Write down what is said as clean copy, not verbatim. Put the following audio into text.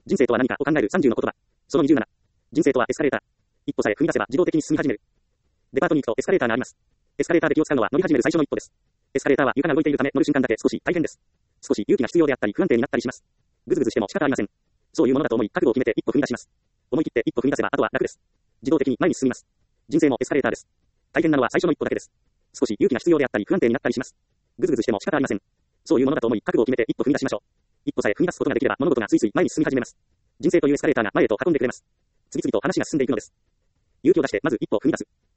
人生とは何かを考える30の言葉。その27。人生とはエスカレーター。一歩さえ踏み出せば自動的に進み始める。デパートに行くとエスカレーターがあります。エスカレーターで気を使うのは乗り始める最初の一歩です。エスカレーターは床が動いているため乗る瞬間だけ少し大変です。少し勇気が必要であったり不安定になったりします。ぐずぐずしても仕方ありません。そういうものだと思い覚悟を決めて一歩踏み出します。思い切って一歩踏み出せばあとは楽です。自動的に前に進みます。人生もエスカレーターです。大変なのは最初の一歩だけです。少し勇気が必要であったり不安定になったりします。ぐずぐずしても仕方ありません。そういうものだと思い覚悟を決めて一歩踏み出しましょう。一歩さえ踏み出すことができれば物事がスイスイ前に進み始めます。人生というエスカレーターが前へと運んでくれます。次々と話が進んでいくのです。勇気を出してまず一歩踏み出す。